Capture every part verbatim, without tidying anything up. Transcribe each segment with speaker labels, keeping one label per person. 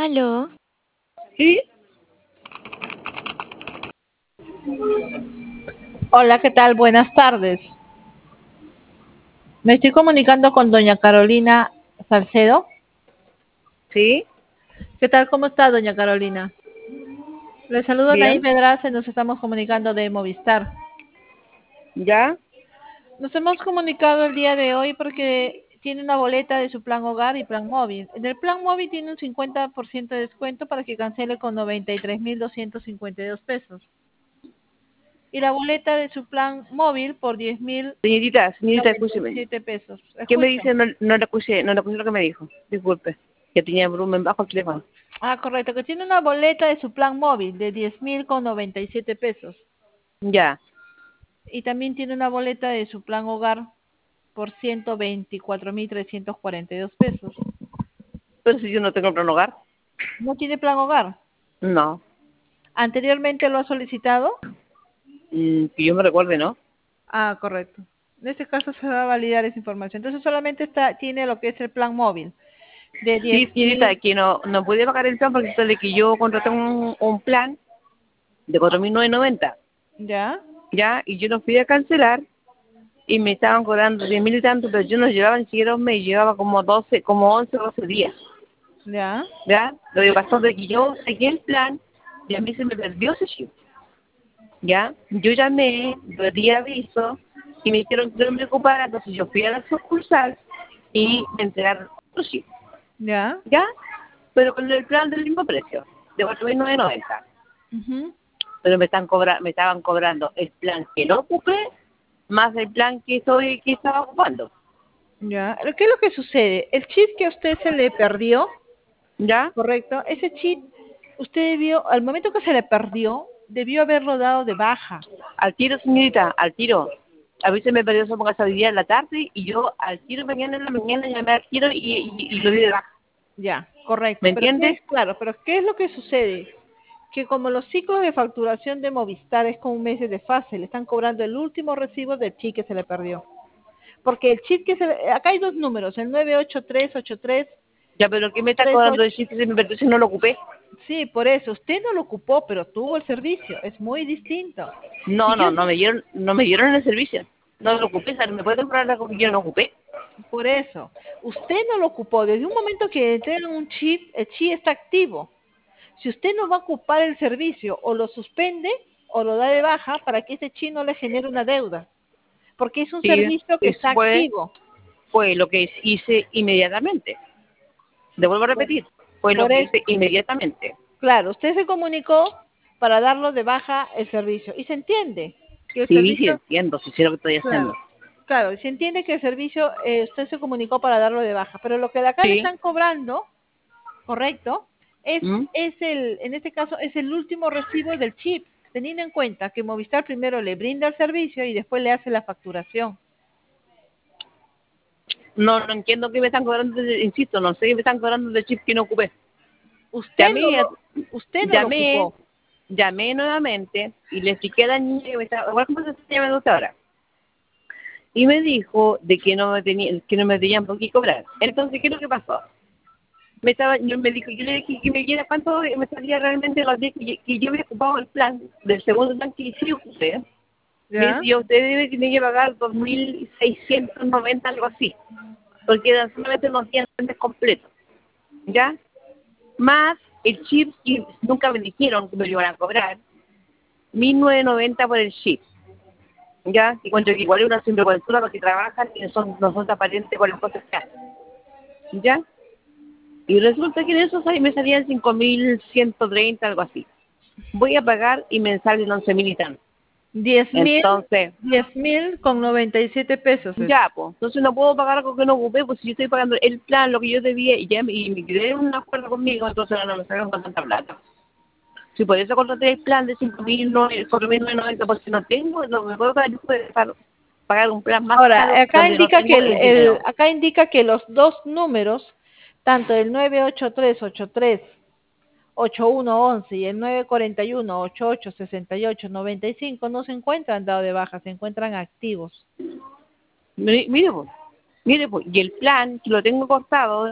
Speaker 1: Aló.
Speaker 2: ¿Sí? Hola, ¿qué tal? Buenas tardes. Me estoy comunicando con doña Carolina Salcedo.
Speaker 3: ¿Sí?
Speaker 2: ¿Qué tal? ¿Cómo está, doña Carolina? Le saludo Naí
Speaker 3: Bien.
Speaker 2: Pedraza y nos estamos comunicando de Movistar.
Speaker 3: ¿Ya?
Speaker 2: Nos hemos comunicado el día de hoy porque tiene una boleta de su plan hogar y plan móvil. En el plan móvil tiene un cincuenta por ciento de descuento para que cancele con noventa y tres mil doscientos cincuenta y dos pesos. Y la boleta de su plan móvil por diez mil
Speaker 3: Señorita, señorita,
Speaker 2: noventa y
Speaker 3: escúcheme.
Speaker 2: siete pesos.
Speaker 3: ¿Qué me
Speaker 2: Escucho.
Speaker 3: dice? No, no le escuché, no le escuché lo que me dijo. Disculpe, que tenía volumen bajo el teléfono.
Speaker 2: Ah, correcto, que tiene una boleta de su plan móvil de diez mil con noventa y siete pesos.
Speaker 3: Ya.
Speaker 2: Y también tiene una boleta de su plan hogar por ciento veinticuatro mil trescientos cuarenta y dos pesos.
Speaker 3: Pero si yo no tengo plan hogar.
Speaker 2: ¿No tiene plan hogar?
Speaker 3: No.
Speaker 2: ¿Anteriormente lo ha solicitado?
Speaker 3: Mm, que yo me recuerde, ¿no?
Speaker 2: Ah, correcto. En este caso se va a validar esa información. Entonces solamente está tiene lo que es el plan móvil de diez
Speaker 3: Sí, señorita,
Speaker 2: mil.
Speaker 3: que no, no pude pagar el plan porque esto de que yo contraté un, un plan de cuatro mil novecientos noventa.
Speaker 2: ¿Ya?
Speaker 3: ¿Ya? Y yo no fui a cancelar y me estaban cobrando diez mil y tanto, pero yo no llevaba ni siquiera un mes, llevaba como doce, como once, doce días.
Speaker 2: ¿Ya?
Speaker 3: ¿Ya? Lo que pasó de que yo seguí el plan y a mí se me perdió ese chip. ¿Ya? Yo llamé, le di aviso y me dijeron que no me ocupara, entonces yo fui a la sucursal y me entregaron otro chip.
Speaker 2: ¿Ya?
Speaker 3: ¿Ya? Pero con el plan del mismo precio, de cuatro mil novecientos noventa.
Speaker 2: Ujú.
Speaker 3: Pero me están cobra me estaban cobrando el plan que no ocupé más el plan que estoy que estaba ocupando.
Speaker 2: ¿Ya? ¿Qué es lo que sucede? El chip que a usted se le perdió,
Speaker 3: ¿Ya?
Speaker 2: ¿correcto? Ese chip, usted debió, al momento que se le perdió, debió haberlo dado de baja.
Speaker 3: Al tiro, señorita, al tiro. A veces me perdió eso porque día en la tarde y yo al tiro mañana en la mañana llamé al tiro y, y, y lo di de baja.
Speaker 2: Ya, correcto.
Speaker 3: ¿Me
Speaker 2: Pero ¿qué
Speaker 3: entiendes?
Speaker 2: es? Claro, pero ¿qué es lo que sucede? Que como los ciclos de facturación de Movistar es con un mes de desfase, le están cobrando el último recibo del chip que se le perdió. Porque el chip que se le, acá hay dos números, el nueve ocho tres ocho tres
Speaker 3: Ya, pero ¿qué me está
Speaker 2: tres
Speaker 3: cobrando
Speaker 2: ocho.
Speaker 3: el chip que se me perdió si no lo ocupé?
Speaker 2: Sí, por eso, usted no lo ocupó, pero tuvo el servicio, es muy distinto. Si
Speaker 3: No,
Speaker 2: yo,
Speaker 3: no, no me dieron, no me dieron el servicio. No lo ocupé, ¿sabes? ¿Me puede cobrar algo que yo no ocupé?
Speaker 2: por eso, usted no lo ocupó, desde un momento que entregan un chip, el chip está activo. Si usted no va a ocupar el servicio, o lo suspende, o lo da de baja para que ese chip no le genere una deuda. Porque es un
Speaker 3: Sí,
Speaker 2: servicio que
Speaker 3: eso
Speaker 2: está
Speaker 3: fue,
Speaker 2: activo.
Speaker 3: fue lo que hice inmediatamente. Le vuelvo a
Speaker 2: Por,
Speaker 3: repetir, fue lo
Speaker 2: por
Speaker 3: que
Speaker 2: eso,
Speaker 3: hice inmediatamente.
Speaker 2: claro, usted se comunicó para darlo de baja el servicio. Y se entiende que el
Speaker 3: Sí, sí,
Speaker 2: servicio,
Speaker 3: entiendo, sí sé lo que estoy haciendo.
Speaker 2: claro, claro, y se entiende que el servicio, eh, usted se comunicó para darlo de baja. Pero lo que de acá le
Speaker 3: Sí.
Speaker 2: están cobrando, correcto, es,
Speaker 3: ¿Mm?
Speaker 2: es el, en este caso, es el último recibo del chip, teniendo en cuenta que Movistar primero le brinda el servicio y después le hace la facturación.
Speaker 3: No, no entiendo qué me están cobrando, de- insisto, no sé qué me están cobrando de chip que no ocupé.
Speaker 2: Usted no
Speaker 3: Llamé,
Speaker 2: lo, usted no lo
Speaker 3: llamé,
Speaker 2: ocupó.
Speaker 3: llamé nuevamente y le expliqué a la niña que me estaba, igual como se está llamando usted ahora, y me dijo de que no me tenía, que no me tenían por qué cobrar. Entonces, ¿qué es lo que pasó? Me estaba, yo me dijo, yo le dije que me diera cuánto me salía realmente los días que, yo- que yo había ocupado el plan, del segundo plan que sí ocupé. Me
Speaker 2: ¿Ya?
Speaker 3: decía, usted debe tener que pagar dos mil seiscientos noventa, algo así, porque eran solamente unos días completos, ¿ya? Más el chip que nunca me dijeron que me lo iban a cobrar, mil novecientos noventa por el chip, ¿ya? Y cuando que igual es una sinvergüenza porque trabajan y no son, no son transparentes con las cosas que hacen, ¿ya? Y resulta que en esos ahí me salían cinco mil ciento treinta, algo así. Voy a pagar y me salen once mil y tanto.
Speaker 2: Diez mil,
Speaker 3: Entonces,
Speaker 2: diez mil con noventa y siete pesos es.
Speaker 3: ya, pues, entonces no puedo pagar algo que no ocupé, pues si yo estoy pagando el plan, lo que yo debía, y ya me- y me quedé en un acuerdo conmigo, entonces no me sacan con tanta plata. Si por eso contraté el plan de cinco mil, cuatro mil novecientos, porque si no tengo, no me puedo pagar, yo puedo pagar pagar un plan más
Speaker 2: Ahora,
Speaker 3: caro
Speaker 2: acá
Speaker 3: donde no
Speaker 2: indica que
Speaker 3: tengo
Speaker 2: el,
Speaker 3: el
Speaker 2: el-
Speaker 3: dinero.
Speaker 2: acá indica que los dos números, tanto el nueve ocho tres ocho tres ocho uno once y el nueve cuatro uno ocho ocho seis ocho nueve cinco no se encuentran dados de baja, se encuentran activos.
Speaker 3: Mire, mire, pues, mire, pues, y el plan, que lo tengo cortado,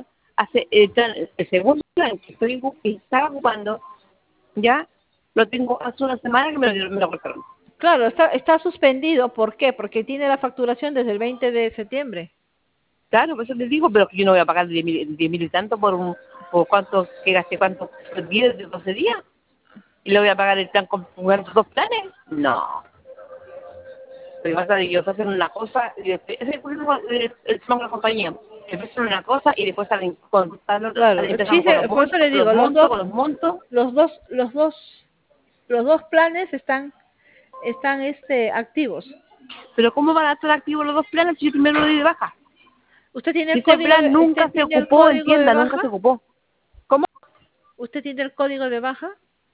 Speaker 3: hace el, plan, el segundo plan que estoy que estaba ocupando, ya lo tengo hace una semana que me lo, me lo cortaron.
Speaker 2: Claro, está, está suspendido. ¿Por qué? Porque tiene la facturación desde el veinte de septiembre.
Speaker 3: Claro, por eso les digo, pero yo no voy a pagar diez mil, diez mil y tanto por un, por cuánto, que gasté cuánto, diez de doce días, y le voy a pagar el plan con con dos planes. No. Pero pasa que yo hacen una cosa, y después, ese es el problema con el, el tema con la compañía. Empiezan una cosa y después salen con, salen,
Speaker 2: Claro, el
Speaker 3: empiezan con los
Speaker 2: chiste, por eso
Speaker 3: montos,
Speaker 2: le
Speaker 3: con los
Speaker 2: digo, los
Speaker 3: montos,
Speaker 2: dos,
Speaker 3: con los montos.
Speaker 2: los dos, los dos, los dos planes están, están, este, activos.
Speaker 3: Pero ¿cómo van a estar activos los dos planes si yo primero lo di de baja?
Speaker 2: ¿Usted tiene
Speaker 3: Si
Speaker 2: el
Speaker 3: ese
Speaker 2: código
Speaker 3: plan
Speaker 2: de,
Speaker 3: nunca
Speaker 2: usted
Speaker 3: se
Speaker 2: tiene el
Speaker 3: ocupó, en
Speaker 2: código de
Speaker 3: tienda, nunca
Speaker 2: baja?
Speaker 3: se ocupó. ¿Cómo?
Speaker 2: ¿Usted tiene el código de baja?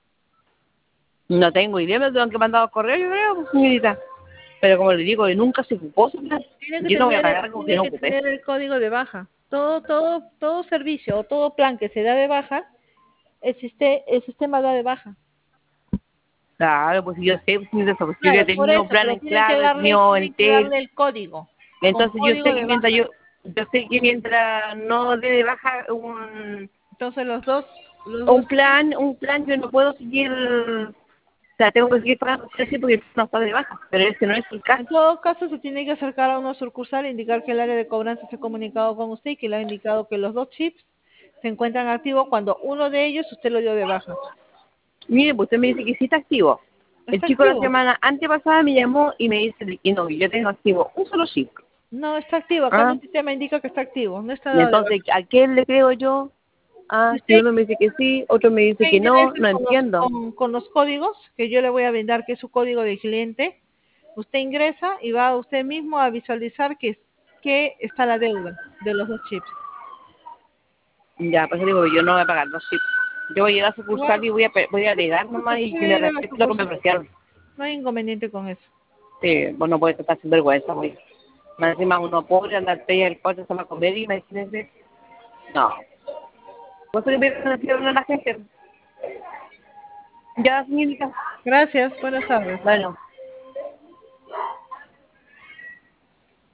Speaker 3: No tengo idea, me lo tengo que mandar a correo, yo creo, pues, señorita. Pero como le digo, nunca se ocupó ese plan.
Speaker 2: Tiene que
Speaker 3: Yo no voy a pagar
Speaker 2: tener,
Speaker 3: algo que
Speaker 2: tiene
Speaker 3: no
Speaker 2: que
Speaker 3: ocupé.
Speaker 2: tener el código de baja. Todo, todo, todo servicio o todo plan que se da de baja, el, siste- el sistema da de baja.
Speaker 3: Claro, pues yo sé, pues, señorita, pues, yo ya he
Speaker 2: Claro, por
Speaker 3: tenido
Speaker 2: eso,
Speaker 3: plan
Speaker 2: pero
Speaker 3: en
Speaker 2: tienen que
Speaker 3: clave, he
Speaker 2: darle,
Speaker 3: tenido
Speaker 2: tienen que
Speaker 3: Entel.
Speaker 2: darle el código, con
Speaker 3: Entonces yo
Speaker 2: código
Speaker 3: sé que
Speaker 2: de
Speaker 3: mientras
Speaker 2: baja.
Speaker 3: yo, yo sé que mientras no dé de baja un,
Speaker 2: Entonces los dos, los dos
Speaker 3: un plan, un plan yo no puedo seguir, o sea, tengo que seguir pagando precio porque no está de baja, pero ese no es el
Speaker 2: En
Speaker 3: caso.
Speaker 2: todo caso, se tiene que acercar a una sucursal e indicar que el área de cobranza se ha comunicado con usted y que le ha indicado que los dos chips se encuentran activos cuando uno de ellos usted lo dio de baja.
Speaker 3: Mire, pues usted me dice que sí está activo. El
Speaker 2: ¿Está
Speaker 3: chico la
Speaker 2: activo?
Speaker 3: semana antepasada me llamó y me dice que no, que yo tengo activo un solo chip.
Speaker 2: No, está activo. Acá en
Speaker 3: ¿Ah?
Speaker 2: el sistema indica que está activo. No está
Speaker 3: Y
Speaker 2: dado de
Speaker 3: entonces,
Speaker 2: baja.
Speaker 3: ¿a quién le creo yo?
Speaker 2: Si
Speaker 3: Ah, si
Speaker 2: usted,
Speaker 3: uno me dice que sí, otro me dice
Speaker 2: usted
Speaker 3: que no,
Speaker 2: ingresa
Speaker 3: no
Speaker 2: con los,
Speaker 3: entiendo.
Speaker 2: con, con los códigos que yo le voy a brindar, que es su código de cliente, usted ingresa y va usted mismo a visualizar que, que está la deuda de los dos chips.
Speaker 3: Ya, pues digo, yo no voy a pagar dos chips. Yo voy a ir a
Speaker 2: Igual,
Speaker 3: sucursal y voy a, pe- voy a alegar nomás
Speaker 2: usted
Speaker 3: y que
Speaker 2: puede
Speaker 3: me
Speaker 2: ir a la
Speaker 3: respete lo que me
Speaker 2: sucursal.
Speaker 3: ofrecieron.
Speaker 2: No hay inconveniente con eso.
Speaker 3: Sí, vos no puedes estar sin vergüenza, güey. Más encima uno pobre, andar pella el coche, se va a comer y imagínese. No. Vos le ves a la gente. Ya, señorita.
Speaker 2: Gracias. Buenas tardes.
Speaker 3: Bueno.